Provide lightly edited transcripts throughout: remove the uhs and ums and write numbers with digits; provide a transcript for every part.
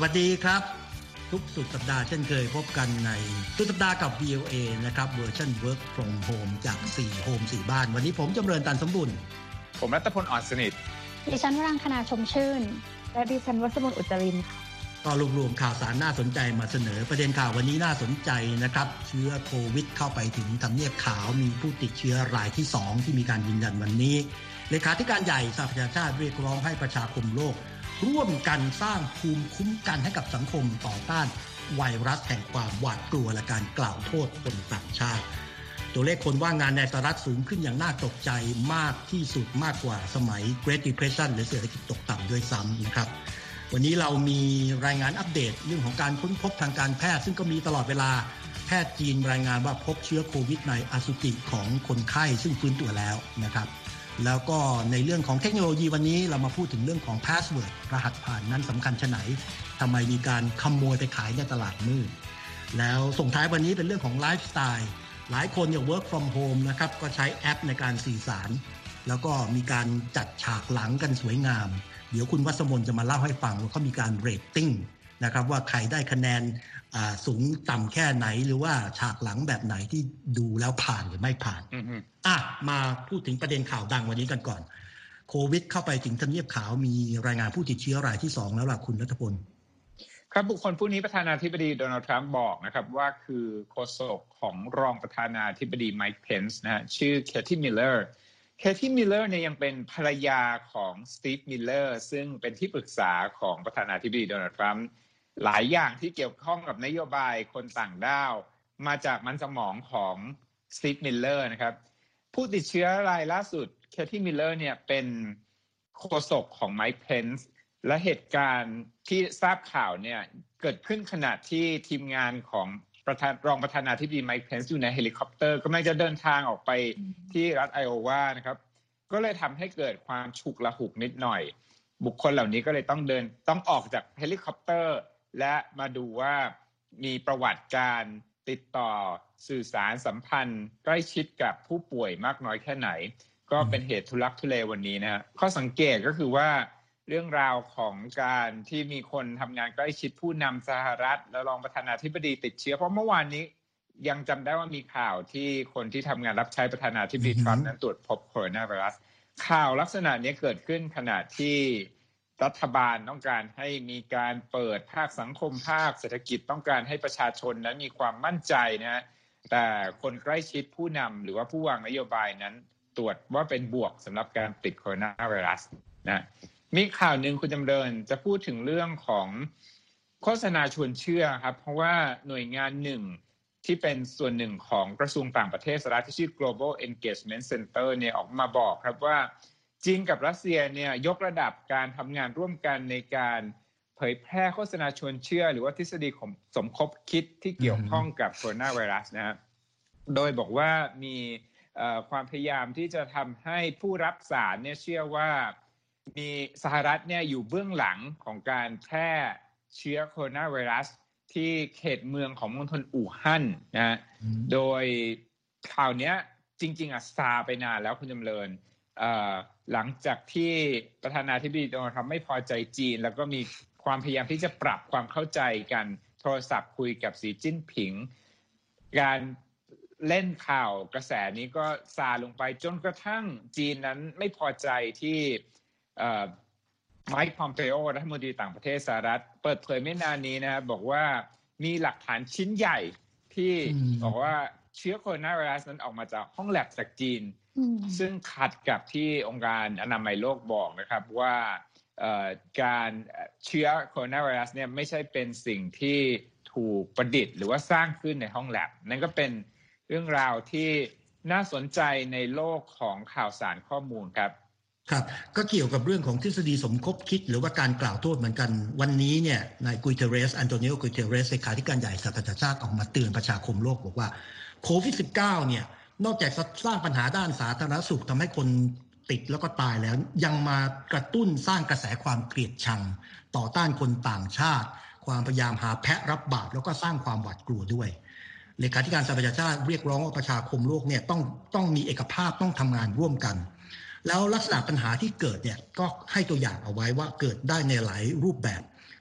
วัสดีครับทุกสุดสัปดาห์เช่นเคยพบกันในสุดสัปดาห์กับ VOA นะครับเวอร์ชัน Work from Home จาก4 Home 4 บ้านวันนี้ผมจำเริญตันสมบุญผมรัตพลอ่อนสนิทดิฉันวรังคณาชมชื่นและดิฉันวัสมนอุจจรินก็รวมข่าวสารน่าสนใจมาเสนอประเด็นข่าววันนี้น่าสนใจนะครับเชื้อโควิดเข้าไปถึงทำเนียบขาวมีผู้ติดเชื้อรายที่2ที่มีการยืนยันวันนี้เลขาธิการใหญ่สหประชาชาติเรียกร้องให้ประชาคมโลกร่วมกันสร้างภูมิคุ้มกันให้กับสังคมต่อต้านไวรัสแห่งความหวาดกลัวและการกล่าวโทษคนต่างชาติตัวเลขคนว่างงานในสหรัฐสูงขึ้นอย่างน่าตกใจมากที่สุดมากกว่าสมัย Great Depression หรือเศรษฐกิจตกต่ำด้วยซ้ำนะครับวันนี้เรามีรายงานอัปเดตเรื่องของการค้นพบทางการแพทย์ซึ่งก็มีตลอดเวลาแพทย์จีนรายงานว่าพบเชื้อโควิดในอสุจิของคนไข้ซึ่งฟื้นตัวแล้วนะครับแล้วก็ในเรื่องของเทคโนโลยีวันนี้เรามาพูดถึงเรื่องของพาสเวิร์ดรหัสผ่านนั้นสำคัญชะไหนทำไมมีการขโมยไปขายในตลาดมืดแล้วส่งท้ายวันนี้เป็นเรื่องของไลฟ์สไตล์หลายคนเนี่ย work from home นะครับก็ใช้แอปในการสื่อสารแล้วก็มีการจัดฉากหลังกันสวยงามเดี๋ยวคุณวัสมนจะมาเล่าให้ฟังว่าเขามีการเรตติ้งนะครับว่าใครได้คะแนนสูงต่ำแค่ไหนหรือว่าฉากหลังแบบไหนที่ดูแล้วผ่านหรือไม่ผ่านมาพูดถึงประเด็นข่าวดังวันนี้กันก่อนโควิดเข้าไปถึงทำเนียบขาวมีรายงานผู้ติดเชื้อรายที่2แล้วล่ะคุณรัฐพลครับบุคคลผู้นี้ประธานาธิบดีโดนัลด์ทรัมป์บอกนะครับว่าคือโฆษกของรองประธานาธิบดีไมค์เพนส์นะฮะชื่อเคที่มิลเลอร์เนี่ยยังเป็นภรรยาของสตีฟมิลเลอร์ซึ่งเป็นที่ปรึกษาของประธานาธิบดีโดนัลด์ทรัมป์หลายอย่างที่เกี่ยวข้องกับนโยบายคนต่างด้าวมาจากมันสมองของสตีฟมิลเลอร์นะครับผู้ติดเชื้อรายล่าสุดเคที่มิลเลอร์เนี่ยเป็นโฆษกของไมค์เพนส์และเหตุการณ์ที่ทราบข่าวเนี่ยเกิดขึ้นขณะที่ทีมงานของรองประธานาธิบดีไมค์เพนส์อยู่ในเฮลิคอปเตอร์กำลังจะเดินทางออกไปที่รัฐไอโอวานะครับก็เลยทำให้เกิดความฉุกละหุกนิดหน่อยบุคคลเหล่านี้ก็เลยต้องออกจากเฮลิคอปเตอร์และมาดูว่ามีประวัติการติดต่อสื่อสารสัมพันธ์ใกล้ชิดกับผู้ป่วยมากน้อยแค่ไหนก็เป็นเหตุทุลักทุเลวันนี้นะฮะข้อสังเกตก็คือว่าเรื่องราวของการที่มีคนทำงานใกล้ชิดผู้นำสหรัฐและรองประธานาธิบดีติดเชื้อเพราะเมื่อวานนี้ยังจำได้ว่ามีข่าวที่คนที่ทำงานรับใช้ประธานาธิบดีทรัมป์นั้นตรวจพบโคโรนาไวรัสข่าวลักษณะนี้เกิดขึ้นขณะที่รัฐบาลต้องการให้มีการเปิดภาคสังคมภาคเศรษฐกิจต้องการให้ประชาชนนั้นมีความมั่นใจนะแต่คนใกล้ชิดผู้นำหรือว่าผู้วางนโยบายนั้นตรวจว่าเป็นบวกสำหรับการติดโคโรนาไวรัสนะมีข่าวหนึ่งคุณจำเริญจะพูดถึงเรื่องของโฆษณาชวนเชื่อครับเพราะว่าหน่วยงานหนึ่งที่เป็นส่วนหนึ่งของกระทรวงต่างประเทศสหรัฐที่ชื่อ Global Engagement Center เนี่ยออกมาบอกครับว่าจีนกับรัสเซียเนี่ยยกระดับการทำงานร่วมกันในการเผยแพร่โฆษณาชวนเชื่อหรือว่าทฤษฎีสมคบคิดที่เกี่ยวข้องกับโคโรนาไวรัสนะโดยบอกว่ามีความพยายามที่จะทำให้ผู้รับสารเนี่ยเชื่อว่ามีสหรัฐเนี่ยอยู่เบื้องหลังของการแพร่เชื้อโคโรนาไวรัสที่เขตเมืองของมณฑลอู่ฮั่นนะโดยข่าวนี้จริงๆซาไปนานแล้วคุณจำเริญหลังจากที่ประธานาธิบดีโดนัลด์ทรัมป์ไม่พอใจจีนแล้วก็มีความพยายามที่จะปรับความเข้าใจกันโทรศัพท์คุยกับสีจิ้นผิงการเล่นข่าวกระแสนี้ก็ซาลงไปจนกระทั่งจีนนั้นไม่พอใจที่ไมค์ พอมเปโอรัฐมนตรีต่างประเทศสหรัฐเปิดเผยไม่นานนี้นะครับบอกว่ามีหลักฐานชิ้นใหญ่ที่บอกว่าเชื้อโคโรนาไวรัสนั้นออกมาจากห้องแลบจากจีนซึ่งขัดกับที่องค์การอนามัยโลกบอกนะครับว่าการเชื้อโคโรนาไวรัสเนี่ยไม่ใช่เป็นสิ่งที่ถูกประดิษฐ์หรือว่าสร้างขึ้นในห้องแลบนั่นก็เป็นเรื่องราวที่น่าสนใจในโลกของข่าวสารข้อมูลครับครับก็เกี่ยวกับเรื่องของทฤษฎีสมคบคิดหรือว่าการกล่าวโทษเหมือนกันวันนี้เนี่ยนายกุยเทเรสอันโตนิโอกุยเทเรสเลขาธิการใหญ่สหประชาชาติออกมาเตือนประชาคมโลกบอกว่าโควิด -19 เนี่ยนอกจากสร้างปัญหาด้านสาธารณสุขทำให้คนติดแล้วก็ตายแล้วยังมากระตุ้นสร้างกระแสความเกลียดชังต่อต้านคนต่างชาติความพยายามหาแพะรับบาปแล้วก็สร้างความหวาดกลัวด้วยเลขาธิการสหประชาชาติเรียกร้องว่าประชาคมโลกเนี่ยต้องมีเอกภาพต้องทำงานร่วมกันแล้วลักษณะปัญหาที่เกิดเนี่ยก็ให้ตัวอย่างเอาไว้ว่าเกิดได้ในหลายรูปแบบ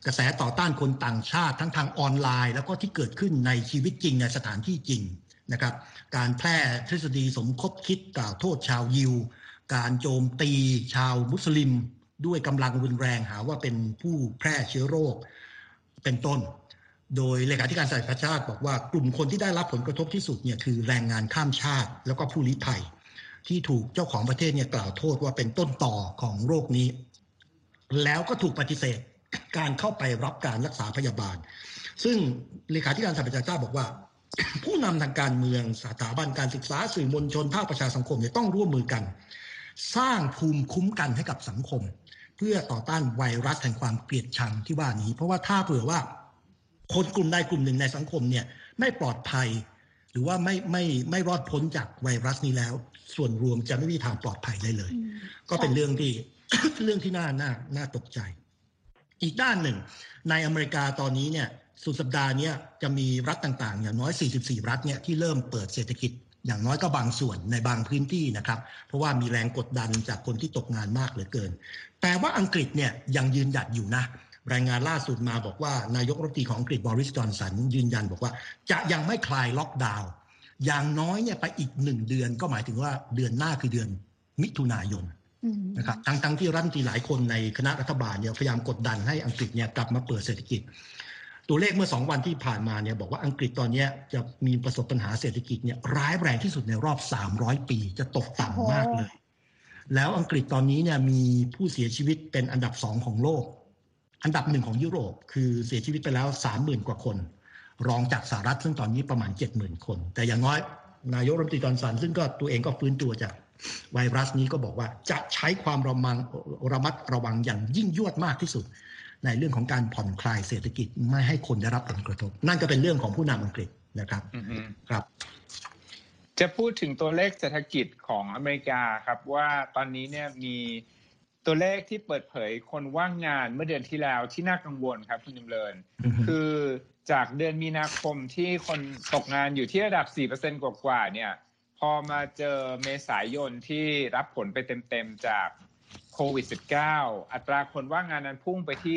กระแสต่อต้านคนต่างชาติทั้งทางออนไลน์แล้วก็ที่เกิดขึ้นในชีวิตจริงในสถานที่จริงนะครับการแพร่ทฤษฎีสมคบคิดกล่าวโทษชาวยิวการโจมตีชาวมุสลิมด้วยกำลังรุนแรงหาว่าเป็นผู้แพร่เชื้อโรคเป็นต้นโดยเลขาธิการสหประชาชาติบอกว่ากลุ่มคนที่ได้รับผลกระทบที่สุดเนี่ยคือแรงงานข้ามชาติแล้วก็ผู้ลี้ภัยที่ถูกเจ้าของประเทศเนี่ยกล่าวโทษว่าเป็นต้นต่อของโรคนี้แล้วก็ถูกปฏิเสธการเข้าไปรับการรักษาพยาบาลซึ่งเลขาธิการสหประชาชาติบอกว่าผู้นำทางการเมืองสถาบันการศึกษาสื่อมวลชนภาคประชาสังคมเนี่ยต้องร่วมมือกันสร้างภูมิคุ้มกันให้กับสังคมเพื่อต่อต้านไวรัสแห่งความเกลียดชังที่ว่านี้เพราะว่าถ้าเผื่อว่าคนกลุ่มใดกลุ่มหนึ่งในสังคมเนี่ยไม่ปลอดภัยหรือว่าไม่รอดพ้นจากไวรัสนี้แล้วส่วนรวมจะไม่มีทางปลอดภัยได้เลยก็เป็นเรื่องที่ เรื่องที่น่าตกใจอีกด้านหนึ่งในอเมริกาตอนนี้เนี่ยสุดสัปดาห์นี้จะมีรัฐต่างๆอย่างน้อย44รัฐเนี่ยที่เริ่มเปิดเศรษฐกิจอย่างน้อยก็บางส่วนในบางพื้นที่นะครับเพราะว่ามีแรงกดดันจากคนที่ตกงานมากเหลือเกินแต่ว่าอังกฤษเนี่ยยังยืนหยัดอยู่นะรายงานล่าสุดมาบอกว่านายกรัฐมนตรีของอังกฤษบอริส จอนสันยืนยันบอกว่าจะยังไม่คลายล็อกดาวน์อย่างน้อยเนี่ยไปอีก1เดือนก็หมายถึงว่าเดือนหน้าคือเดือนมิถุนายนนะครับทั้งที่รัฐมนตรีหลายคนในคณะรัฐบาลเนี่ยพยายามกดดันให้อังกฤษเนี่ยกลับมาเปิดเศรษฐกิจตัวเลขเมื่อ2วันที่ผ่านมาเนี่ยบอกว่าอังกฤษตอนนี้จะมีประสบปัญหาเศรษฐกิจเนี่ยร้ายแรงที่สุดในรอบ300ปีจะตกต่ำมากเลยแล้วอังกฤษตอนนี้เนี่ยมีผู้เสียชีวิตเป็นอันดับ2ของโลกอันดับ1ของยุโรปคือเสียชีวิตไปแล้ว 30,000 กว่าคนรองจากสหรัฐซึ่งตอนนี้ประมาณ 70,000 คนแต่อย่างน้อยนายกรัฐมนตรีจอนสันซึ่งก็ตัวเองก็ฟื้นตัวจากไวรัสนี้ก็บอกว่าจะใช้ความระมัดระวังอย่างยิ่งยวดมากที่สุดในเรื่องของการผ่อนคลายเศรษฐกิจไม่ให้คนได้รับผลกระทบนั่นก็เป็นเรื่องของผู้นำอังกฤษนะครับครับจะพูดถึงตัวเลขเศรษฐกิจของอเมริกาครับว่าตอนนี้เนี่ยมีตัวเลขที่เปิดเผยคนว่างงานเมื่อเดือนที่แล้วที่น่ากังวลครับคุณจำเริญคือจากเดือนมีนาคมที่คนตกงานอยู่ที่ระดับ 4% กว่าๆเนี่ยพอมาเจอเมษายนที่รับผลไปเต็มๆจากโควิด -19 อัตราคนว่างงานนั้นพุ่งไปที่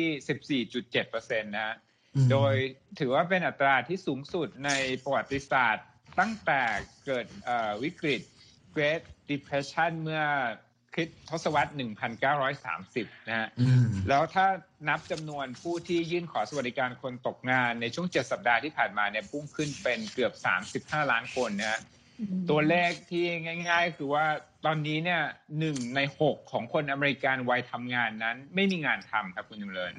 14.7% นะโดยถือว่าเป็นอัตราที่สูงสุดในประวัติศาสตร์ตั้งแต่เกิดวิกฤต Great Depression เมื่อคริสตศตวรรษ 1930 นะฮะแล้วถ้านับจำนวนผู้ที่ยื่นขอสวัสดิการคนตกงานในช่วง7สัปดาห์ที่ผ่านมาเนี่ยพุ่งขึ้นเป็นเกือบ35ล้านคนนะฮะตัวเลขที่ง่ายๆคือว่าตอนนี้เนี่ย1ใน6ของคนอเมริกันวัยทำงานนั้นไม่มีงานทำครับคุณจำเริญ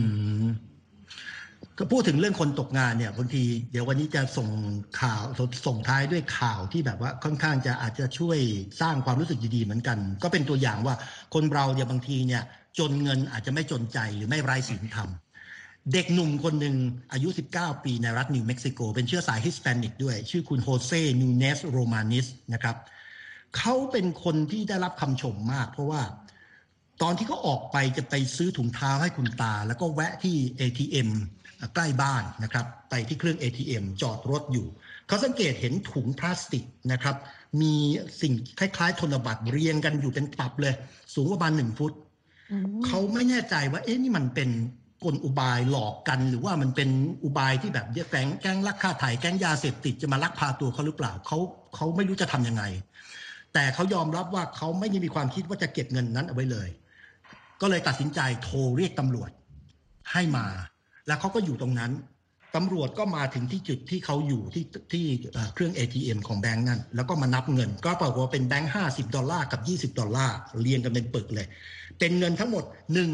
ก็พูดถึงเรื่องคนตกงานเนี่ยบางทีเดี๋ยววันนี้จะส่งท้ายด้วยข่าวที่แบบว่าค่อนข้างจะอาจจะช่วยสร้างความรู้สึกดีๆเหมือนกันก็เป็นตัวอย่างว่าคนเราเนี่ยบางทีเนี่ยจนเงินอาจจะไม่จนใจหรือไม่ไร้ศีลธรรมเด็กหนุ่มคนหนึ่งอายุ19ปีในรัฐนิวเม็กซิโกเป็นเชื้อสายฮิสแปนิกด้วยชื่อคุณโฮเซ่นูเนสโรมานิสนะครับเขาเป็นคนที่ได้รับคำชมมากเพราะว่าตอนที่เขาออกไปจะไปซื้อถุงเท้าให้คุณตาแล้วก็แวะที่ ATM ใกล้บ้านนะครับไปที่เครื่อง ATM จอดรถอยู่เขาสังเกตเห็นถุงพลาสติกนะครับมีสิ่งคล้ายๆธนบัตรเรียงกันอยู่เป็นตับเลยสูงประมาณ1 ฟุตเขาไม่แน่ใจว่านี่มันเป็นกลอุบายหลอกกันหรือว่ามันเป็นอุบายที่แบบแก๊งลักค่าไถ่แก๊งยาเสพติดจะมาลักพาตัวเขาหรือเปล่าเขาไม่รู้จะทำยังไงแต่เขายอมรับว่าเขาไม่ได้มีความคิดว่าจะเก็บเงินนั้นเอาไว้เลยก็เลยตัดสินใจโทรเรียกตำรวจให้มาแล้วเขาก็อยู่ตรงนั้นตำรวจก็มาถึงที่จุดที่เขาอยู่ที่เครื่อง ATM ของแบงก์นั่นแล้วก็มานับเงินก็ปรากฏว่าเป็นแบงก์$50กับ$20เรียงกันเป็นปึกเลยเป็นเงินทั้งหมด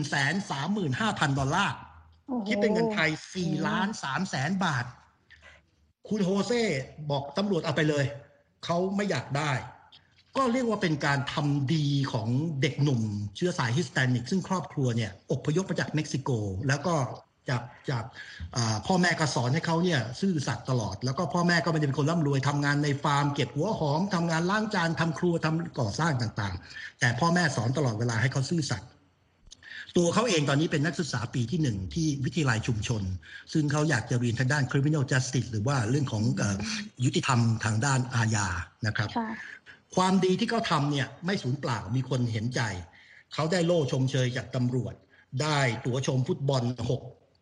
$135,000 คิดเป็นเงินไทย 4,300,000 บาทคุณโฮเซ่บอกตำรวจเอาไปเลยเขาไม่อยากได้ก็เรียกว่าเป็นการทำดีของเด็กหนุ่มเชื้อสายฮิสแปนิกซึ่งครอบครัวเนี่ยอพยพมาจากเม็กซิโกแล้วก็จากพ่อแม่ก็สอนให้เขาเนี่ยซื่อสัตย์ตลอดแล้วก็พ่อแม่ก็ไม่ได้เป็นคนร่ำรวยทำงานในฟาร์มเก็บหัวหอมทำงานล้างจานทำครัวทำก่อสร้างต่างๆแต่พ่อแม่สอนตลอดเวลาให้เขาซื่อสัตย์ตัวเขาเองตอนนี้เป็นนักศึกษาปีที่1ที่วิทยาลัยชุมชนซึ่งเขาอยากจะเรียนทางด้าน criminal justice หรือว่าเรื่องของยุติธรรมทางด้านอาญานะครับความดีที่เขาทำเนี่ยไม่สูญเปล่ามีคนเห็นใจเขาได้โล่ชมเชยจากตำรวจได้ตั๋วชมฟุตบอล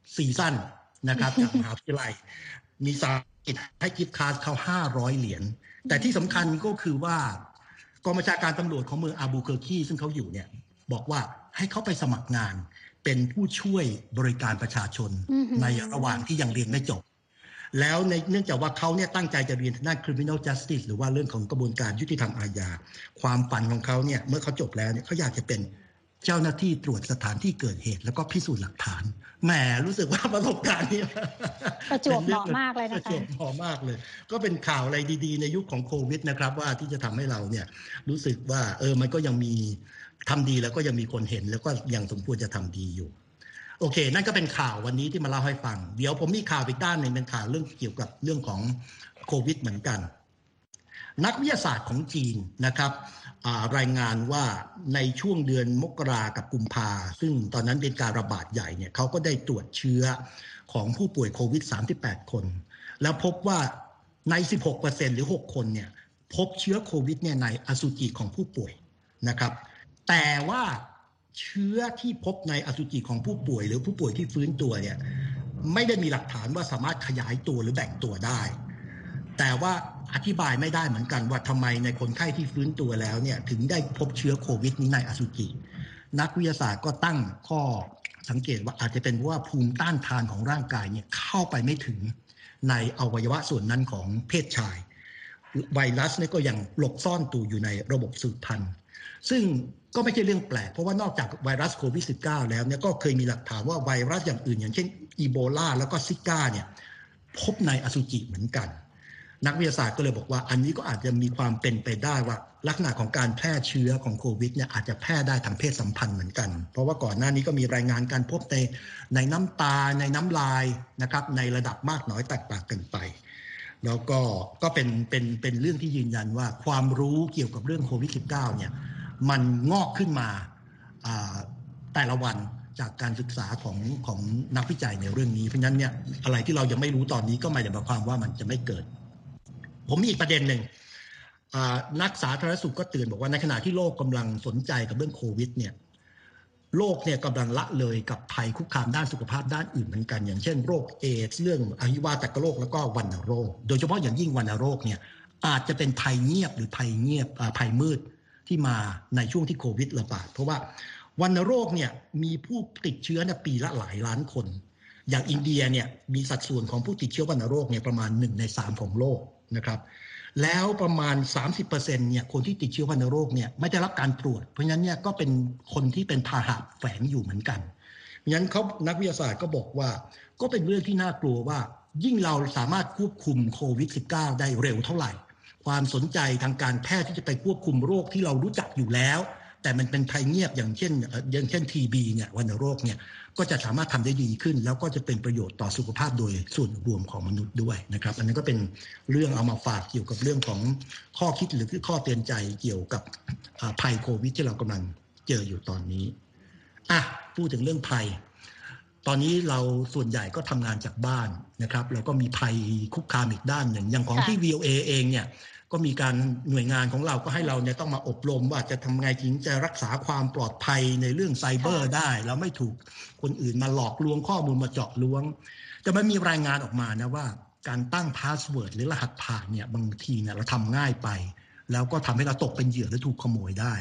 ซีซั่นนะครับจากมหาวิทยาลัยมีสาเหตุให้กิฟต์คาร์ดเขา500 เหรียญแต่ที่สำคัญก็คือว่ากองบัญชาการตำรวจของเมืองอาบูเคอร์คีซึ่งเขาอยู่เนี่ยบอกว่าให้เขาไปสมัครงานเป็นผู้ช่วยบริการประชาชนในระหว่างที่ยังเรียนไม่จบแล้วเนื่องจากว่าเขาเนี่ยตั้งใจจะเรียนทางด้าน criminal justice หรือว่าเรื่องของกระบวนการยุติธรรมอาญาความฝันของเขาเนี่ยเมื่อเขาจบแล้วเนี่ยเขาอยากจะเป็นเจ้าหน้าที่ตรวจสถานที่เกิดเหตุแล้วก็พิสูจน์หลักฐานแหมรู้สึกว่าประสบการณ์นี้ประจวบเหมาะมากเลยนะคะประจวบเหมาะมากเลยก็เป็นข่าวอะไรดีๆในยุคของโควิดนะครับว่าที่จะทำให้เราเนี่ยรู้สึกว่ามันก็ยังมีทำดีแล้วก็ยังมีคนเห็นแล้วก็ยังสมควรจะทำดีอยู่โอเคนั่นก็เป็นข่าววันนี้ที่มาเล่าให้ฟังเดี๋ยวผมมีข่าวอีกด้านหนึ่งเป็นข่าวเรื่องเกี่ยวกับเรื่องของโควิดเหมือนกันนักวิทยาศาสตร์ของจีนนะครับรายงานว่าในช่วงเดือนมกรากับกุมภาซึ่งตอนนั้นเป็นการระบาดใหญ่เนี่ยเขาก็ได้ตรวจเชื้อของผู้ป่วยโควิด38 คนแล้วพบว่าใน 16% หรือ 6 คนเนี่ยพบเชื้อโควิดเนี่ยในอสุจิของผู้ป่วยนะครับแต่ว่าเชื้อที่พบในอสุจิของผู้ป่วยหรือผู้ป่วยที่ฟื้นตัวเนี่ยไม่ได้มีหลักฐานว่าสามารถขยายตัวหรือแบ่งตัวได้แต่ว่าอธิบายไม่ได้เหมือนกันว่าทำไมในคนไข้ที่ฟื้นตัวแล้วเนี่ยถึงได้พบเชื้อโควิดนี้ในอสุจินักวิทยาศาสตร์ก็ตั้งข้อสังเกตว่าอาจจะเป็นเพราะว่าภูมิต้านทานของร่างกายเนี่ยเข้าไปไม่ถึงในอวัยวะส่วนนั้นของเพศชายไวรัสเนี่ยก็ยังหลบซ่อนตัวอยู่ในระบบสืบพันธุ์ซึ่งก็ไม่ใช่เรื่องแปลกเพราะว่านอกจากไวรัสโควิด -19 แล้วเนี่ยก็เคยมีหลักฐานว่าไวรัสอย่างอื่นอย่างเช่นอีโบลาแล้วก็ซิก้าเนี่ยพบในอสุจิเหมือนกันนักวิทยาศาสตร์ก็เลยบอกว่าอันนี้ก็อาจจะมีความเป็นไปได้ว่าลักษณะของการแพร่เชื้อของโควิดเนี่ยอาจจะแพร่ได้ทางเพศสัมพันธ์เหมือนกันเพราะว่าก่อนหน้านี้ก็มีรายงานการพบในน้ำตาในน้ำลายนะครับในระดับมากน้อยแตกต่างกันไปแล้วก็เป็นเรื่องที่ยืนยันว่าความรู้เกี่ยวกับเรื่องโควิด -19 เนี่ยมันงอกขึ้นมาแต่ละวันจากการศึกษาของนักวิจัยในเรื่องนี้เพราะฉะนั้นเนี่ยอะไรที่เรายังไม่รู้ตอนนี้ก็ไม่ได้หมายความว่ามันจะไม่เกิดผมมีอีกประเด็นหนึ่งนักสาธารณสุขก็เตือนบอกว่าในขณะที่โลกกำลังสนใจกับเรื่องโควิดเนี่ยโลกเนี่ยกำลังละเลยกับภัยคุกคามด้านสุขภาพด้านอื่นเหมือนกันอย่างเช่นโรคเอดส์เรื่องอหิวาตกโรคแล้วก็วัณโรคโดยเฉพาะอย่างยิ่งวัณโรคเนี่ยอาจจะเป็นภัยเงียบหรือภัยมืดที่มาในช่วงที่โควิดระบาดเพราะว่าวัณโรคเนี่ยมีผู้ติดเชื้อในปีละหลายล้านคนอย่างอินเดียเนี่ยมีสัดส่วนของผู้ติดเชื้อวัณโรคเนี่ยประมาณ1 ใน 3ของโลกนะครับแล้วประมาณ 30% เนี่ยคนที่ติดเชื้อวัณโรคเนี่ยไม่ได้รับการตรวจเพราะฉะนั้นเนี่ยก็เป็นคนที่เป็นพาหะแฝงอยู่เหมือนกันเพราะฉะนั้นนักวิทยาศาสตร์ก็บอกว่าก็เป็นเรื่องที่น่ากลัวว่ายิ่งเราสามารถควบคุมโควิด -19 ได้เร็วเท่าไหร่ความสนใจทางการแพทย์ที่จะไปควบคุมโรคที่เรารู้จักอยู่แล้วแต่มันเป็นภัยเงียบอย่างเช่น TB เนี่ยวัณโรคเนี่ยก็จะสามารถทำได้ดีขึ้นแล้วก็จะเป็นประโยชน์ต่อสุขภาพโดยส่วนรวมของมนุษย์ด้วยนะครับอันนี้ก็เป็นเรื่องเอามาฝากเกี่ยวกับเรื่องของข้อคิดหรือข้อเตือนใจเกี่ยวกับภัยโควิดที่เรากำลังเจออยู่ตอนนี้พูดถึงเรื่องภัยตอนนี้เราส่วนใหญ่ก็ทำงานจากบ้านนะครับแล้วก็มีภัยคุกคามอีกด้านหนึ่งอย่างของที่ VOA เองเนี่ยก็มีการหน่วยงานของเราก็ให้เราเนี่ยต้องมาอบรมว่าจะทำไงถึงจะรักษาความปลอดภัยในเรื่องไซเบอร์ได้แล้วไม่ถูกคนอื่นมาหลอกลวงข้อมูลมาเจาะล้วงแต่มันมีรายงานออกมานะว่าการตั้งพาสเวิร์ดหรือรหัสผ่านเนี่ยบางทีเนี่ยเราทำง่ายไปแล้วก็ทำให้เราตกเป็นเหยื่อและถูกขโมยได้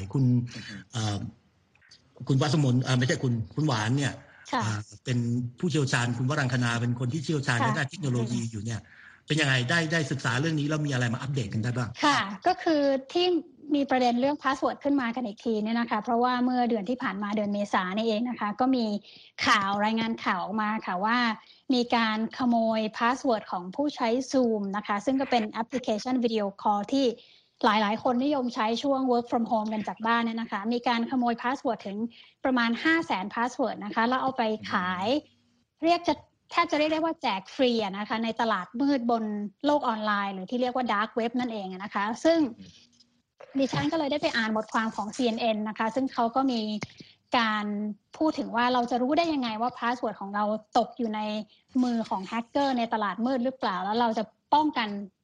คุณวัสมนไม่ใช่คุณหวานเนี่ยเป็นผู้เชี่ยวชาญคุณวรังคณาเป็นคนที่เชี่ยวชาญในด้านเทคโนโลยีอยู่เนี่ยเป็นยังไงได้ศึกษาเรื่องนี้แล้วมีอะไรมาอัปเดตกันได้บ้างค่ะก็คือที่มีประเด็นเรื่องพาสเวิร์ดขึ้นมากันอีกทีเนี่ยนะคะเพราะว่าเมื่อเดือนที่ผ่านมาเดือนเมษายนนี่เองนะคะก็มีรายงานข่าวออกมาค่ะว่ามีการขโมยพาสเวิร์ดของผู้ใช้ Zoom นะคะซึ่งก็เป็นแอปพลิเคชันวิดีโอคอลที่หลายๆคนนิยมใช้ช่วง work from home กันจากบ้านเนี่ยนะคะมีการขโมยพาสเวิร์ดถึงประมาณ 500,000 พาสเวิร์ดนะคะแล้วเอาไปขายแทบจะเรียกได้ว่าแจกฟรีนะคะในตลาดมืดบนโลกออนไลน์หรือที่เรียกว่า dark web นั่นเองนะคะซึ่งดิฉันก็เลยได้ไปอ่านบทความของ CNN นะคะซึ่งเขาก็มีการพูดถึงว่าเราจะรู้ได้ยังไงว่าพาสเวิร์ดของเราตกอยู่ในมือของแฮกเกอร์ในตลาดมืดหรือเปล่าแล้วเราจะป้องกัน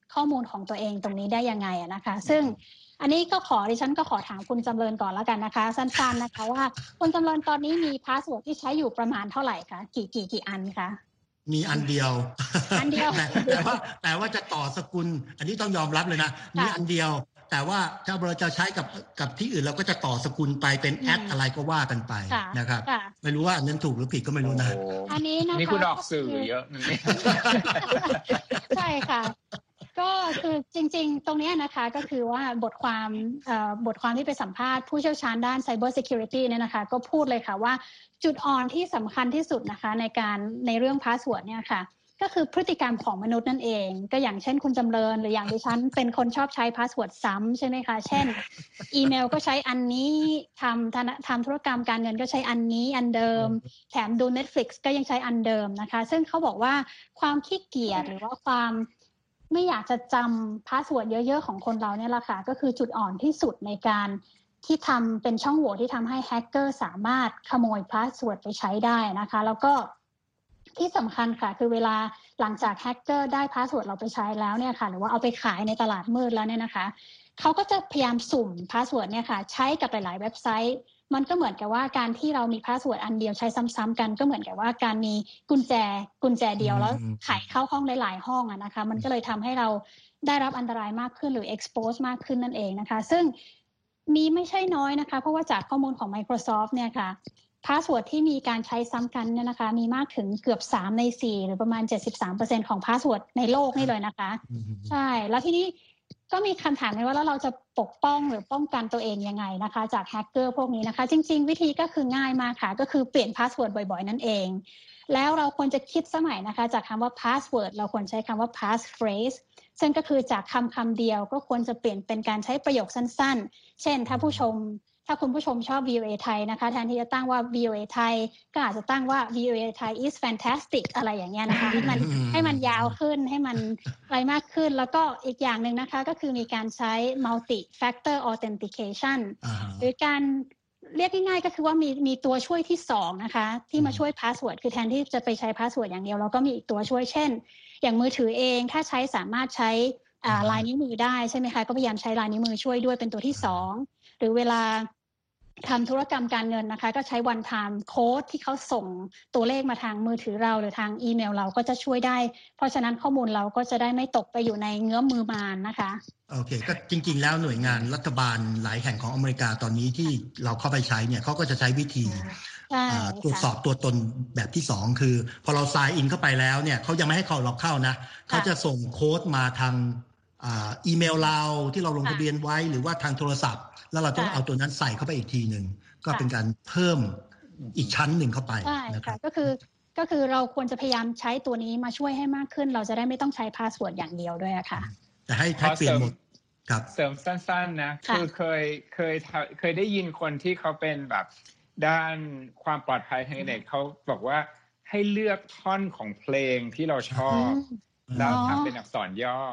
ข้อมูลของตัวเองตรงนี้ได้ยังไงนะคะซึ่งอันนี้ดิฉันก็ขอถามคุณจำเริญก่อนแล้วกันนะคะสั้นๆนะคะว่าคุณจำเริญตอนนี้มีพาสเวิร์ดที่ใช้อยู่ประมาณเท่าไหร่คะกี่อันคะมีอันเดียวแต่ว่าจะต่อสกุลอันนี้ต้องยอมรับเลยนะมีอันเดียวแต่ว่าถ้าเราจะใช้กับที่อื่นเราก็จะต่อสกุลไปเป็นแอดอะไรก็ว่ากันไปนะครับไม่รู้ว่าอันนั้นถูกหรือผิดก็ไม่รู้นะอันนี้นะคะนี่คุณออกสื่อเยอะนี่ใช่ค่ะก็คือจริงๆตรงนี้นะคะก็คือว่าบทความที่ไปสัมภาษณ์ผู้เชี่ยวชาญด้าน Cyber Security เนี่ยนะคะก็พูดเลยค่ะว่าจุดอ่อนที่สำคัญที่สุดนะคะในเรื่องพาสเวิร์ดเนี่ยค่ะก็คือพฤติกรรมของมนุษย์นั่นเองก็อย่างเช่นคุณจำเริญหรืออย่างดิฉันเป็นคนชอบใช้พาสเวิร์ดซ้ำใช่ไหมคะเช่นอีเมลก็ใช้อันนี้ทำธุรกรรมการเงินก็ใช้อันนี้อันเดิมแถมดู Netflix ก็ยังใช้อันเดิมนะคะซึ่งเขาบอกว่าความขี้เกียจหรือว่าความไม่อยากจะจำพาสเวิร์ดเยอะๆของคนเราเนี่ยแหละค่ะก็คือจุดอ่อนที่สุดในการที่ทำเป็นช่องโหว่ที่ทำให้แฮกเกอร์สามารถขโมยพาสเวิร์ดไปใช้ได้นะคะแล้วก็ที่สำคัญค่ะคือเวลาหลังจากแฮกเกอร์ได้พาสเวิร์ดเราไปใช้แล้วเนี่ยค่ะหรือว่าเอาไปขายในตลาดมืดแล้วเนี่ยนะคะเขาก็จะพยายามสุ่มพาสเวิร์ดเนี่ยค่ะใช้กับหลายๆเว็บไซต์มันก็เหมือนกับว่าการที่เรามีพาสเวิร์ดอันเดียวใช้ซ้ำๆกันก็เหมือนกับว่าการมีกุญแจเดียวแล้วไขเข้าห้องได้หลายห้องนะคะมันก็เลยทำให้เราได้รับอันตรายมากขึ้นหรือ expose มากขึ้นนั่นเองนะคะซึ่งมีไม่ใช่น้อยนะคะเพราะว่าจากข้อมูลของ Microsoft เนี่ยค่ะพาสเวิร์ดที่มีการใช้ซ้ำกันเนี่ยนะคะมีมากถึงเกือบ3 ใน 4หรือประมาณ 73% ของพาสเวิร์ดในโลกนี่เลยนะคะใช่แล้วทีนี้ก็มีคำถามว่าแล้วเราจะปกป้องหรือป้องกันตัวเองยังไงนะคะจากแฮกเกอร์พวกนี้นะคะจริงๆวิธีก็คือง่ายมากค่ะก็คือเปลี่ยนพาสเวิร์ดบ่อยๆนั่นเองแล้วเราควรจะคิดสมัยนะคะจากคำว่า password เราควรใช้คำว่า passphrase ซึ่งก็คือจากคำเดียวก็ควรจะเปลี่ยนเป็นการใช้ประโยคสั้นๆเช่นถ้าคุณผู้ชมชอบ VOA ไทยนะคะแทนที่จะตั้งว่า VOA ไทยก็อาจจะตั้งว่า VOA ไทย is fantastic อะไรอย่างเงี้ยนะคะให้มันยาวขึ้นให้มันอะไรมากขึ้นแล้วก็อีกอย่างหนึ่งนะคะก็คือมีการใช้ multi factor authentication หรือการเรียกง่ายๆก็คือว่ามีตัวช่วยที่2นะคะที่มาช่วยพาสเวิร์ดคือแทนที่จะไปใช้พาสเวิร์ดอย่างเดียวเราก็มีอีกตัวช่วยเช่นอย่างมือถือเองถ้าสามารถใช้ลายนิ้วมือได้ใช่ไหมคะก็พยายามใช้ลายนิ้วมือช่วยด้วยเป็นตัวที่2หรือเวลาทำธุรกรรมการเงินนะคะก็ใช้ one time code ที่เขาส่งตัวเลขมาทางมือถือเราหรือทางอีเมลเราก็จะช่วยได้เพราะฉะนั้นข้อมูลเราก็จะได้ไม่ตกไปอยู่ในเงื้อมมือมารนะคะโอเคก็จริงๆแล้วหน่วยงานรัฐบาลหลายแห่งของอเมริกาตอนนี้ที่เราเข้าไปใช้เนี่ยเขาก็จะใช้วิธีตรวจสอบตัวตนแบบที่2คือพอเรา sign in เข้าไปแล้วเนี่ยเขายังไม่ให้เราเข้านะเขาจะส่งโค้ดมาทางอีเมลเราที่เราลงทะเบียนไว้หรือว่าทางโทรศัพท์แล้วเราต้องเอาตัวนั้นใส่เข้าไปอีกทีนึงก็เป็นการเพิ่มอีกชั้นหนึ่งเข้าไปนะครับก็คือเราควรจะพยายามใช้ตัวนี้มาช่วยให้มากขึ้นเราจะได้ไม่ต้องใช้พาสเวิร์ดอย่างเดียวด้วยค่ะแต่ให้เปลี่ยนหมดครับเสริมสั้นๆนะคือเคยได้ยินคนที่เขาเป็นแบบด้านความปลอดภัยทางอินเทอร์เน็ตเขาบอกว่าให้เลือกท่อนของเพลงที่เราชอบแล้วทำเป็นอักษรย่อ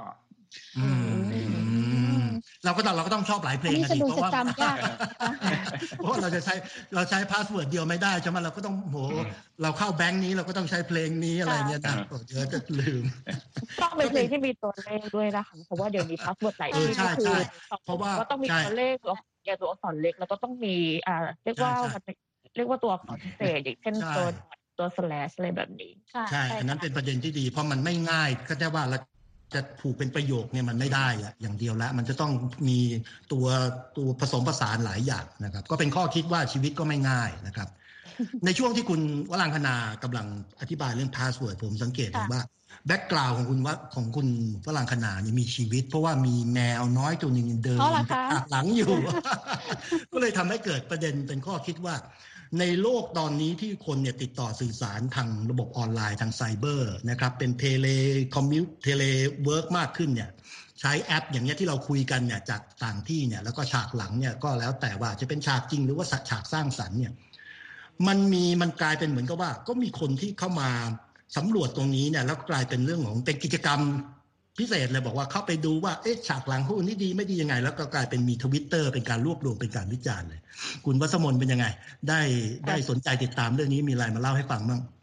เราก็ต้องชอบหลายเพลงกันเพราะว่าเราใช้พาสเวิร์ดเดียวไม่ได้ใช่ไหมเราก็ต้องเราเข้าแบงค์นี้เราก็ต้องใช้เพลงนี้อะไรเงี้ยนะเดี๋ยวจะลืมต้องเป็นเพลงที่มีตัวเลขด้วยนะคะเพราะว่าเดี๋ยวนี้พาสเวิร์ดหลายที่ก็คือเพราะว่าต้องมีตัวเลขตัวอักษรเล็กแล้วก็ต้องมีเรียกว่าตัวอักษรพิเศษอย่างเช่นตัวสแลชอะไรแบบนี้ใช่อันนั้นเป็นประเด็นที่ดีเพราะมันไม่ง่ายก็จะว่าจะผูกเป็นประโยคเนี่ยมันไม่ได้อย่างเดียวแล้วมันจะต้องมีตัวผสมผสานหลายอย่างนะครับก็เป็นข้อคิดว่าชีวิตก็ไม่ง่ายนะครับ ในช่วงที่คุณวรังคณากำลังอธิบายเรื่องพาสเวิร์ดผมสังเกตเห็นว่าแบ็กกราวด์ของคุณวรังคณาเนี่ยมีชีวิตเพราะว่ามีแมวน้อยตัวนึงเดินหลังอยู่ ก็เลยทำให้เกิดประเด็นเป็นข้อคิดว่าในโลกตอนนี้ที่คนเนี่ยติดต่อสื่อสารทางระบบออนไลน์ทางไซเบอร์นะครับเป็นเทเลเวิร์กมากขึ้นเนี่ยใช้แอปอย่างเงี้ยที่เราคุยกันเนี่ยจากต่างที่เนี่ยแล้วก็ฉากหลังเนี่ยก็แล้วแต่ว่าจะเป็นฉากจริงหรือว่าฉากสร้างสรรค์เนี่ยมันกลายเป็นเหมือนกับว่าก็มีคนที่เข้ามาสำรวจตรงนี้เนี่ยแล้วกลายเป็นเรื่องของเป็นกิจกรรมพิเศษเลยบอกว่าเข้าไปดูว่าฉากหลังคู่นี้ดีไม่ดียังไงแล้วก็กลายเป็นมี Twitter เป็นการรวบรวมเป็นการวิจารณ์เลยคุณวัสมนเป็นยังไงได้สนใจติดตามเรื่องนี้มีอะไรมาเล่าให้ฟังบ้าง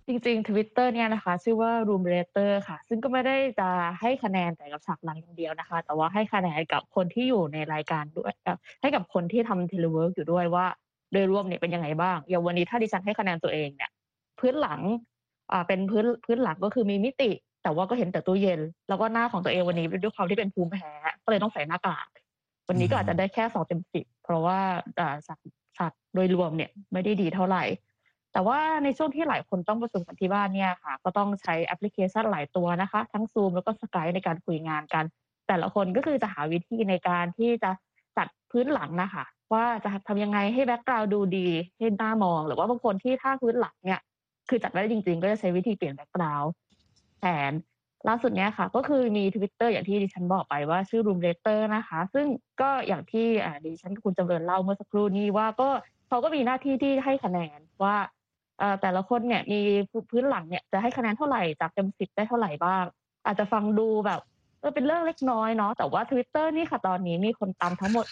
จริงๆ Twitter เนี่ยนะคะชื่อว่า Roomrater ค่ะซึ่งก็ไม่ได้จะให้คะแนนแต่กับฉากหลังอย่างเดียวนะคะแต่ว่าให้คะแนนกับคนที่อยู่ในรายการด้วยให้กับคนที่ทำ Telework อยู่ด้วยว่าโดยรวมเนี่ยเป็นยังไงบ้างอย่างวันนี้ถ้าดิฉันให้คะแนนตัวเองเนี่ยพื้นหลังเป็นพื้นหลังก็คือมีมิติแต่ว่าก็เห็นแต่ตู้เย็นแล้วก็หน้าของตัวเองวันนี้ด้วยความที่เป็นภูมิแพ้ก็เลยต้องใส่หน้ากากวันนี้ก็อาจจะได้แค่2 เต็ม 10เพราะว่าฉากโดยรวมเนี่ยไม่ได้ดีเท่าไหร่แต่ว่าในช่วงที่หลายคนต้องประชุมกันที่บ้านเนี่ยค่ะก็ต้องใช้แอปพลิเคชันหลายตัวนะคะทั้ง Zoom แล้วก็ Skype ในการคุยงานกันแต่ละคนก็คือจะหาวิธีในการที่จะจัดพื้นหลังน่ะค่ะว่าจะทำยังไงให้แบ็กกราวนด์ดูดีให้น่ามองหรือว่าบางคนที่ถ้าพื้นหลังเนี่ยคือจัดไม่ได้จริงๆก็จะใช้วิธีเปลี่ยนแบ็กกราวนด์แทนล่าสุดเนี่ยค่ะก็คือมี Twitter อย่างที่ดิฉันบอกไปว่าชื่อ Roomrater นะคะซึ่งก็อย่างที่ดิฉันกับคุณจำเริญเล่าเมื่อสักครู่นี้ว่าก็เขาก็มีหน้าที่ที่ให้คะแนนว่าแต่ละคนเนี่ยมีพื้นหลังเนี่ยจะให้คะแนนเท่าไหร่จากเต็ม10ได้เท่าไหร่บ้างอาจจะฟังดูแบบเป็นเรื่องเล็กน้อยเนาะแต่ว่า Twitter นี่ค่ะตอนนี้มีคนตามทั้งหมด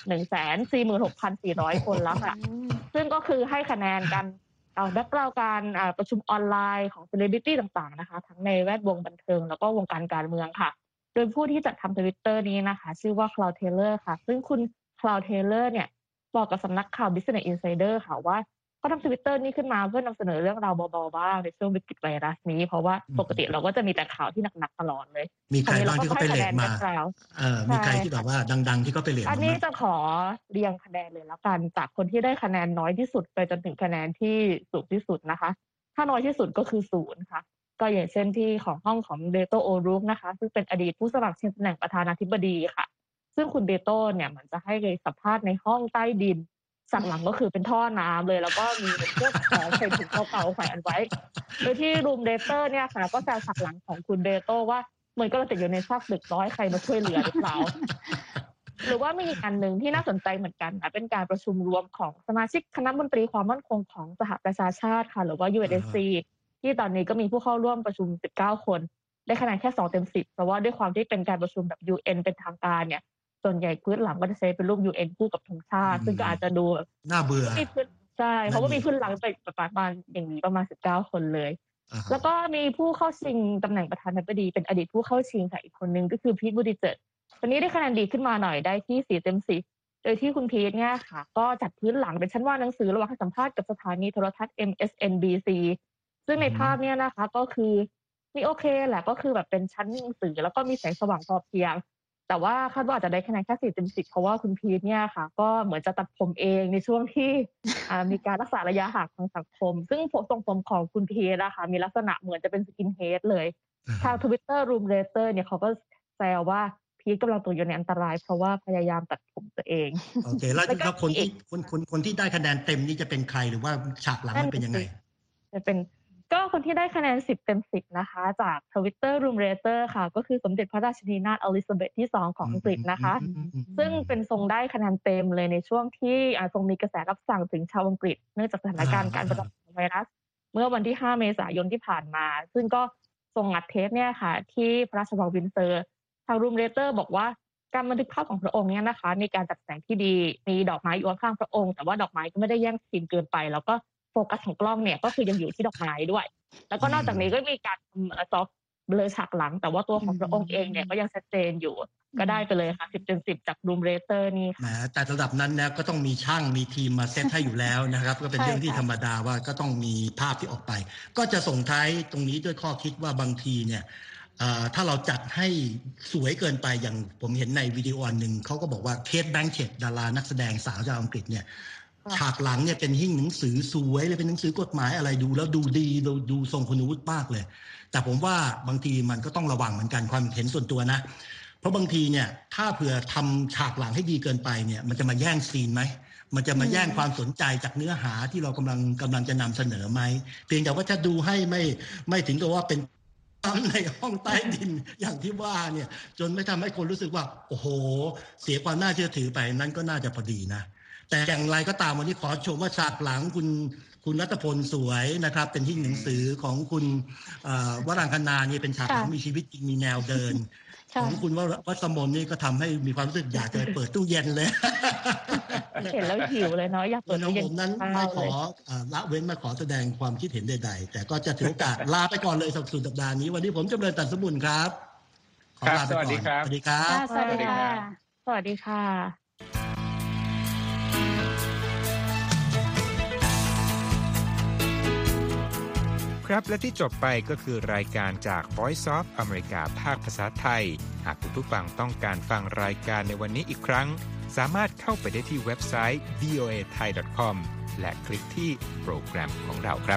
146,400 คนแล้วค่ะซึ่งก็คือให้คะแนนกันแบ็กกราวนด์การประชุมออนไลน์ของเซเลบริตีต่างๆนะคะทั้งในแวดวงบันเทิงแล้วก็วงการการเมืองค่ะโดยผู้ที่จัดทำ Twitter นี้นะคะชื่อว่า Cloud Taylor ค่ะซึ่งคุณ Cloud Taylor เนี่ยบอกกับสำนักข่าว Business Insider ค่ะว่าเขาทำ Twitter นี้ขึ้นมาเพื่อนำเสนอเรื่องราวเบาๆบ้างในช่วงวิกฤตไวรัสนี้เพราะว่าปกติเราก็จะมีแต่ข่าวที่หนักๆตลอดเลยมีใครบ้างที่เขาไปเรทมามีใครที่แบบว่าดังๆที่เขาไปเรทมาอันนี้จะขอเรียงคะแนนเลยแล้วกันจากคนที่ได้คะแนนน้อยที่สุดไปจนถึงคะแนนที่สูงที่สุดนะคะถ้าน้อยที่สุดก็คือ0ค่ะก็อย่างเช่นที่ของห้องของเบโตโอรูกนะคะซึ่งเป็นอดีตผู้สมัครชิงตำแหน่งประธานาธิบดีค่ะซึ่งคุณเบโตเนี่ยเหมือนจะให้สัมภาษณ์ในห้องใต้ดินฉากหลังก็คือเป็นท่อน้ำเลยแล้วก็มีพวกของใส่ถุงเก่าๆแขวนไว้โดยที่รูมเดเตอร์เนี่ยค่ะก็แซวฉากหลังของคุณเบโตว่าเหมือนก็ติดอยู่ในซากตึกรอให้ใครมาช่วยเหลือหรือเปล่าหรือว่ามีอีกอันหนึ่งที่น่าสนใจเหมือนกันค่ะเป็นการประชุมรวมของสมาชิกคณะมนตรีความมั่นคงของสหประชาชาติค่ะหรือว่า UNSC ที่ตอนนี้ก็มีผู้เข้าร่วมประชุม19คนได้คะแนนแค่2 เต็ม 10เพราะว่าด้วยความที่เป็นการประชุมแบบ UN เป็นทางการเนี่ยส่วนใหญ่พื้นหลังก็จะใช้เป็นรูป UN คู่กับธงชาติซึ่งก็อาจจะดูน่าเบื่อใช่เพราะว่ามีพื้นหลังประมาณอย่างนี้ประมาณ19คนเลยแล้วก็มีผู้เข้าชิงตำแหน่งประธานาธิบดีเป็นอดีตผู้เข้าชิงค่ะอีกคนนึงก็คือพีท บูติเจจวันนี้ได้คะแนนดีขึ้นมาหน่อยได้ที่4 เต็ม 10โดยที่คุณพีทเนี่ยค่ะก็จัดพื้นหลังเป็นชั้นว่าหนังสือระหว่างให้สัมภาษณ์กับสถานีโทรทัศน์ MSNBC ซึ่งในภาพเนี่ยนะคะก็คือมีโอเคแหละก็คือแบบเป็นชั้นหนังสือแล้วก็มีแสงสว่างพอเพียงแต่ว่าคาดว่าจะได้คะแนนแค่4 เต็ม 10เพราะว่าคุณพีทเนี่ยค่ะก็เหมือนจะตัดผมเองในช่วงที่มีการรักษาระยะห่างทางสังคมซึ่งทรงผมของคุณพีทนะคะมีลักษณะเหมือนจะเป็นสกินเฮดเลยทาง Twitter Roomrater เนี่ยเขาก็แซวว่าพีทกำลังตกอยู่ในอันตรายเพราะว่าพยายามตัดผมตัวเองโอเคแล้วคนที่ได้คะแนนเต็มนี่จะเป็นใครหรือว่าฉากหลังมันเป็นยังไงจะเป็นก็คนที่ได้คะแนน10 เต็ม 10นะคะจาก Twitter Roomrater ค่ะก็คือสมเด็จพระราชินีนาถอลิซาเบธที่2ของอังกฤษนะคะซึ่งเป็นทรงได้คะแนนเต็มเลยในช่วงที่ทรงมีกระแสรับสั่งถึงชาวอังกฤษเนื่องจากสถานการณ์การระบาดของไวรัสเมื่อวันที่5 เมษายนที่ผ่านมาซึ่งก็ทรงอัดเทปเนี่ยค่ะที่พระราชวังวินเซอร์ทาง Roomrater บอกว่าการบันทึกภาพของพระองค์เนี่ยนะคะมีการจัดแสงที่ดีมีดอกไม้อยู่ข้างพระองค์แต่ว่าดอกไม้ก็ไม่ได้แย่งซีนเกินไปแล้วก็โฟกัสของกล้องเนี่ยก็คือยังอยู่ที่ดอกไม้ด้วยแล้วก็นอกจากนี้ก็มีการซอฟต์เบลอฉากหลังแต่ว่าตัวของพระองค์เองเนี่ยก็ยังชัดเจนอยู่ก็ได้ไปเลยค่ะ10 เต็ม 10จาก Roomrater นี่ค่ะแต่ระดับนั้นนะก็ต้องมีช่างมีทีมมาเซตให้อยู่แล้วนะครับก็เป็นเรื่องที่ธรรมดาว่าก็ต้องมีภาพที่ออกไปก็จะส่งท้ายตรงนี้ด้วยข้อคิดว่าบางทีเนี่ยถ้าเราจัดให้สวยเกินไปอย่างผมเห็นในวิดีโออันหนึ่งเขาก็บอกว่าเคท แบงเชตดารานักแสดงสาวชาวอังกฤษเนี่ยฉากหลังเนี่ยเป็นหิ้งหนังสือสวยเลยเป็นหนังสือกฎหมายอะไรดูแล้วดูดีดูทรงคุณวุฒิมากเลยแต่ผมว่าบางทีมันก็ต้องระวังเหมือนกันความเห็นส่วนตัวนะเพราะบางทีเนี่ยถ้าเผื่อทำฉากหลังให้ดีเกินไปเนี่ยมันจะมาแย่งซีนไหมมันจะมาแย่งความสนใจจากเนื้อหาที่เรากำลังจะนำเสนอไหมเพียงแต่ว่าถ้าดูให้ไม่ถึงกับว่าเป็นในห้องใต้ดินอย่างที่ว่าเนี่ยจนไม่ทำให้คนรู้สึกว่าโอ้โหเสียความน่าเชื่อถือไปนั้นก็น่าจะพอดีนะแต่อย่างไรก็ตามวันนี้ขอชมว่าฉากหลังคุณรัตพลสวยนะครับเป็นที่หนังสือของคุณวรังคณานี่เป็นฉากหลังมีชีวิตจริงมีแนวเดินของคุณวัชมนนี่ก็ทำให้มีความรู้สึกอยากจะเปิดตู้เย็นเลยเห็นแล้วหิวเลยเนาะอยากเปิดตู้เย็นผมนั้นไม่ขอละเว้นมาขอแสดงความคิดเห็นใดๆแต่ก็จะถือโอกาสลาไปก่อนเลยสุดสัปดาห์นี้วันนี้ผมจำเริญตันสมุนครับขอลาไปก่อนสวัสดีครับสวัสดีครับสวัสดีค่ะสวัสดีค่ะครับและที่จบไปก็คือรายการจาก Voice of America ภาคภาษาไทยหากคุณผู้ฟังต้องการฟังรายการในวันนี้อีกครั้งสามารถเข้าไปได้ที่เว็บไซต์ voathai.com และคลิกที่โปรแกรมของเราครับ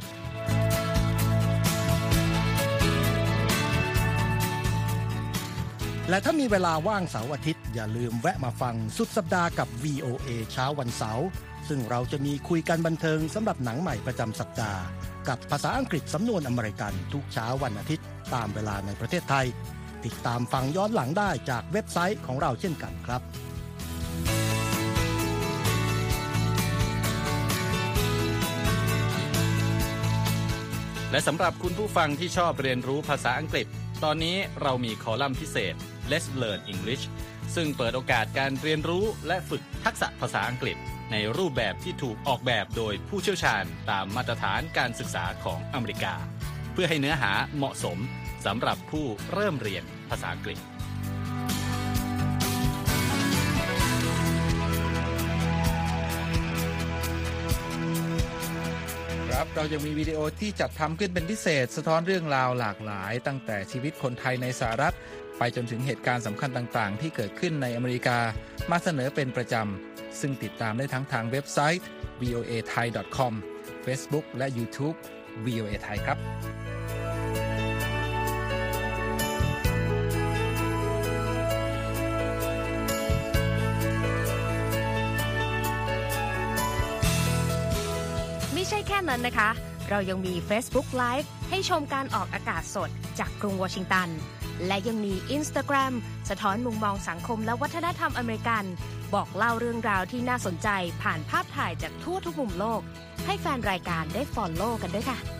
และถ้ามีเวลาว่างเสาร์อาทิตย์อย่าลืมแวะมาฟังสุดสัปดาห์กับ VOA เช้าวันเสาร์ซึ่งเราจะมีคุยกันบันเทิงสำหรับหนังใหม่ประจำสัปดาห์กับภาษาอังกฤษสำนวนอเมริกันทุกเช้าวันอาทิตย์ตามเวลาในประเทศไทยติดตามฟังย้อนหลังได้จากเว็บไซต์ของเราเช่นกันครับและสำหรับคุณผู้ฟังที่ชอบเรียนรู้ภาษาอังกฤษตอนนี้เรามีคอลัมน์พิเศษ Let's Learn English ซึ่งเปิดโอกาสการเรียนรู้และฝึกทักษะภาษาอังกฤษในรูปแบบที่ถูกออกแบบโดยผู้เชี่ยวชาญตามมาตรฐานการศึกษาของอเมริกาเพื่อให้เนื้อหาเหมาะสมสำหรับผู้เริ่มเรียนภาษาอังกฤษครับเรายังมีวิดีโอที่จัดทำขึ้นเป็นพิเศษสะท้อนเรื่องราวหลากหลายตั้งแต่ชีวิตคนไทยในสหรัฐไปจนถึงเหตุการณ์สำคัญต่างๆที่เกิดขึ้นในอเมริกามาเสนอเป็นประจำซึ่งติดตามได้ทั้งทางเว็บไซต์ voathai.com Facebook และ YouTube VOA Thai ครับไม่ใช่แค่นั้นนะคะเรายังมี Facebook Live ให้ชมการออกอากาศสดจากกรุงวอชิงตันและยังมี Instagram สะท้อนมุมมองสังคมและวัฒนธรรมอเมริกันบอกเล่าเรื่องราวที่น่าสนใจผ่านภาพถ่ายจากทั่วทุกมุมโลกให้แฟนรายการได้ follow กันด้วยค่ะ